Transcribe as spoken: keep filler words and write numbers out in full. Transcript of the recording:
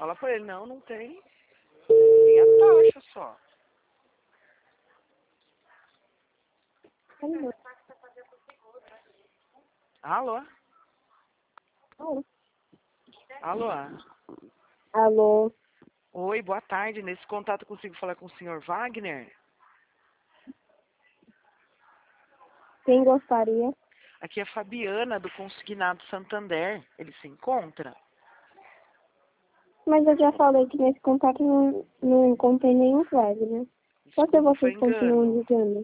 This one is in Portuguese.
Fala pra ele, não, não tem. Tem a taxa só. Alô? Alô? Alô? Alô? Alô? Oi, boa tarde. Nesse contato consigo falar com o senhor Wagner? Quem gostaria? Aqui é a Fabiana, do Consignado Santander. Ele se encontra? Mas eu já falei que nesse contato não, não contém nenhum Wagner. Por que Desculpa, foi vocês continuam engano. ligando?